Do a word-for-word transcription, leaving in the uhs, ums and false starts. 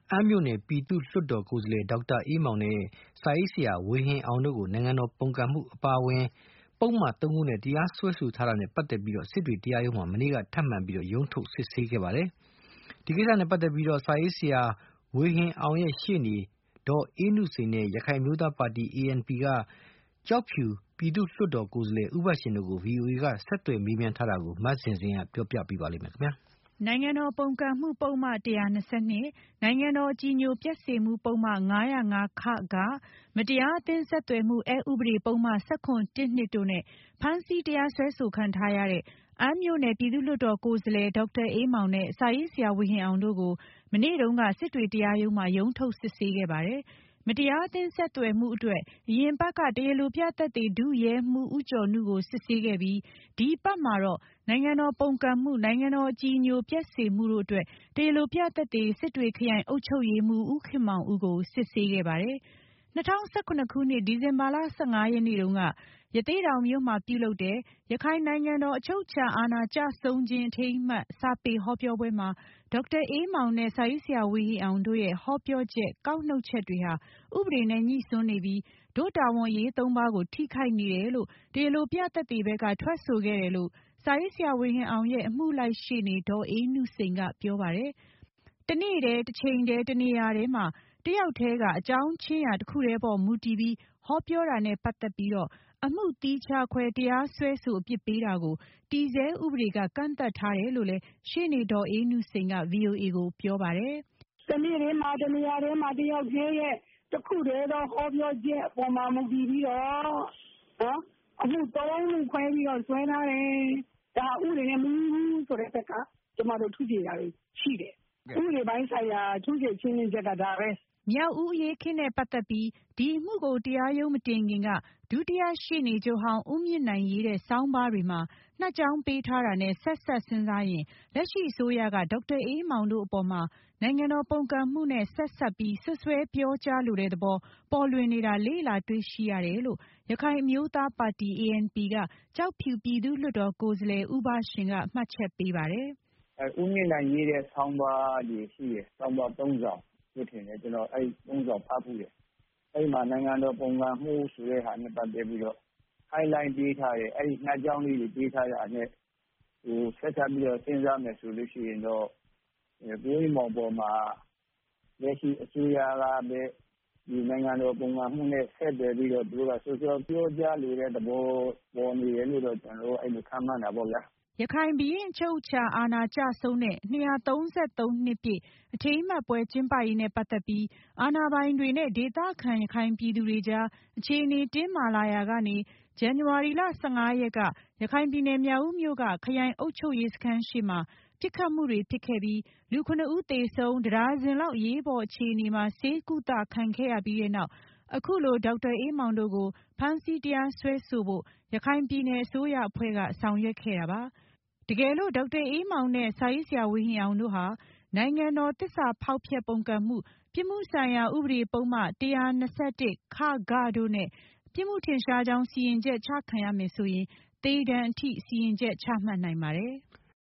အမ်းမြို့နယ်ပြည်သူ့လွှတ်တော်ကိုယ်စားလှယ်ဒေါက်တာအေးမောင်နဲ့စာရေးဆရာဝေဟင်အောင်တို့ကိုနိုင်ငံတော်ပုန်ကန်မှုအပါအဝင်ပုဒ်မသုံးခုနဲ့တရားစွဲဆိုထားတာနဲ့ပတ်သက်ပြီးစစ်တွေတရားရုံးမှာမနေ့ကထပ်မံပြီးရုံးထုတ်စစ်ဆေးခဲ့ပါတယ်။ဒီကိစ္စနဲ့ပတ်သက်ပြီးစာရေးဆရာဝေဟင်အောင်ရဲ့ရှေ့နေဒေါ်အေးနုစိန်နဲ့ရခိုင်မျိုးသားပါတီ အေအန်ပီ ကကျောက်ဖြူပြည်သူ့လွှတ်တော်ကိုယ်စားလှယ်ဦးဘရှင်တို့ကို ဗွီအိုအေကဆက်သွယ်မေးမြန်းထားတာကိုမဇင်ဇင်ကပြောပြပေးပါလိမ့်မယ်ခင်ဗျာ။နိုင်ငံတော်ပုန်ကန်မှုပုဒ်မ၁၂၂နိုင်ငံတော်အကြည်ညိုပျက်စေမှုပုဒ်မ၅၀၅ခ ကမတရားအသင်းဆက်သွယ်မှုအက်ဥပဒေပုဒ်မ၁၇ တို့နဲ့ဖမ်းဆီးတရားစွဲဆိုခံထားရတဲ့အမ်းမြို့နယ်ပြည်သူ့လွှတ်တော်ကိုယ်စားလှယ်ဒေါက်တာအေးမောင်နဲ့စာရေးဆရာဝေဟင်အောင်တို့ကိုမနေ့တုန်းကစစ်တွေတရားရုံးမှာရုံးထုတ်စစ်ဆေးခဲ့ပါတယ်။မတရားအသင်းဆက်သွယ်မှုအတွက်အရင်ပတ်ကတရားလိုပြသက်သေဒုရဲမှူးဦးကျော်နုကိုစစ်ဆေးခဲ့ပြီးဒီအပတ်မှာတော့နိုင်ငံတော်ပုန်ကန်မှုနိုင်ငံတော်အကြည်ညိုပျက်စေမှုတို့အတွက်တရားလိုပြသက်သေစစ်တွေခရိုင်အုပ်ချုပ်ရေးမှူးဦးခင်မောင်ဦးကိုစစ်ဆေးခဲ့ပါတယ်။၂၀၁၇ခုနှစ်ဒီဇင်ဘာလ၁၅ရက်နေ့တုန်းကရသေ့တောင်မြို့မှာပြုလုပ်တဲ့ရခိုင်နိုင်ငံတော်အချုပ်အခြာအာဏာကျဆုံးခြင်းအထိမ်းအမှတ်စာပေဟောပြောပွဲမှာဒေါက်တာအေးမောင်နဲ့စာရေးဆရာဝေဟင်အောင်တို့ရဲ့ဟောပြောချက်ကောက်နှုတ်ချက်တွေဟာဥပဒေနဲ့ညှိစွန်းနေပြီးတို့တာဝန်အရေးသုံးပါးကိုထိခိုက်နေတယ်လို့တရားလိုပြသက်သေဘက်ကထွက်ဆိုခဲ့တယ်လို့စာရေးဆရာဝေဟင်အောင်ရဲ့အမှုလိုက်ရှေ့နေဒေါ်အေးနုစိန်ကပြောပါတယ်။တနေ့တည်းတစ်ချိန်တည်းတနေရာတည်းမှာတယောက်တည်းကအကြောင်းချင်းရာတစ်ခုတည်းပေါ်မူတည်ပြီးဟောပြောတာနဲ့ပတ်သက်ပြီးတော့အမှုသီးခြားခွဲတရားစွဲဆိုအပြစ်ပေးတာကိုတည်ဆဲဥပဒေကကန့်သတ်ထားတယ်လို့လည်းရှေ့နေဒေါ်အေးနုစိန်က ဗွီအိုအေကိုပြောပါတယ်။တနေ့တည်းမှာတနေရာတည်းမှာတယောက်တည်းရဲ့တစ်ခုတည်းသောဟောပြောချက်အပေါ်မှာမူတည်ပြီးတော့နော်အမှုသုံးခုခွဲပြီးတော့ဆွဲထားတယ်။ဒါဥပဒေနဲ့မူဆိုတဲ့ဘက်ကကျမတို့ထုကြည့်တာရှိတယ်။ဥပဒေပိုင်းဆိုင်ရာထုကြည့်ချင်းချင်းချက်ကဒါပဲ။မြောက်ဦးအရေးခင်းနဲ့ပတ်သက်ပြီးဒီအမှုကိုတရားရုံးမတင်ခင်ကဒုတိယရှေ့နေချုပ်ဟောင်းဦးမြင့်နိုင်ရေးတဲ့ဆောင်းပါးတွေမှာနှစ်ကြောင်းပေးထားတာနဲ့ဆက်ဆက်စဉ်းစားရင်လက်ရှိအစိုးရကဒေါက်တာအေးမောင်တို့အပေါ်မှာနိုင်ငံတော်ပုန်ကန်မှုနဲ့ဆက်ဆက်ပြီးဆွဆွဲပြောကြားလိုတဲ့သဘောပေါ်လွင်နေတာလေ့လာတွေ့ရှိရတယ်လို့ရခိုင်အမျိုးသားပါတီ အေအန်ပီ ကကျောက်ဖြူပြည်သူ့လွှတ်တော်ကိုယ်စားလှယ်ဦးဘရှင်ကမှတ်ချက်ပေးပါတယ်။အဲဦးမြင့်နိုင်ရေးတဲ့ဆောင်းပါးတွေရှိတယ်။ဆောင်းပါးသုံးဆောင်ဖြစ်တယ်ကျွန်တော်အဲသုံးဆောင်ဖတ်ဖို့တယ်။အဲဒီမှာနိုင်ငံတော်ပုံကံမှုဆိုတဲ့ဟာနဲ့ပတ်သက်ပြီးတော့ highlight ပေးထားတယ်အဲဒီနှစ်ကြောင်းလေးတွေပေးထားတာနဲ့ဟိုဆက်ဆက်ပြီးတော့စဉ်းစားမယ်ဆိုလို့ရှိရင်တော့ကိုယ်မောင်ပေါ်မှာလက်ရှိအစိုးရကပဲဒီနိုင်ငံတော်ပုံကံမှုနဲ့ဆက်တယ်ပြီးတော့သူကဆိုဆိုပြောကြားလိုတဲ့သဘောပေါ်နေတယ်လို့တော့ကျွန်တော်အဲ့လိုခံမှန်းတာပေါ့ဗျာရခိုင်ဘုရင်အချုပ်အခြာအာဏာကျဆုံးတဲ့နှစ်ရာသုံးဆယ့်သုံးနှစ်ပြည့်အထိမ်းအမှတ်ပွဲကျင်းပရေးနဲ့ပတ်သက်ပြီးအာဏာပိုင်တွေနဲ့ဒေသခံရခိုင်ပြည်သူတွေကြားအခြေအနေတင်းမာလာရာကနေဇန်နဝါရီလ၁၅ရက်ကရခိုင်ပြည်နယ်မြောက်ဦးမြို့ကခရိုင်အုပ်ချုပ်ရေးစခန်းရှိမှာပစ်ခတ်မှုတွေဖြစ်ခဲ့ပြီးလူခုနှစ်ဦးသေဆုံးတဒါဇင်လောက်အရေးပေါ်အခြေအနေမှာဆေးကုသခံခဲ့ရပြီးတဲ့နောက်အခုလိုဒေါက်တာအေးမောင်တို့ကိုဖမ်းဆီးတရားစွဲဆိုဖို့ရခိုင်ပြည်နယ်အစိုးရအဖွဲ့ကဆောင်ရွက်ခဲ့တာပါတကယ်လို့ဒေါက်တာအေးမောင်နဲ့စာရေးဆရာဝေဟင်အောင်တို့ဟာနိုင်ငံတော်သစ္စာဖောက်ဖျက်ပုန်ကန်မှုပြစ်မှုဆိုင်ရာဥပဒေပုံမှန်၁၂၁ခ ဂတို့နဲ့ပြစ်မှုထင်ရှားကြောင်းစီရင်ချက်ချခံရမယ်ဆိုရင်သေဒဏ်အထိစီရင်ချက်ချမှတ်နိုင်ပါတယ်။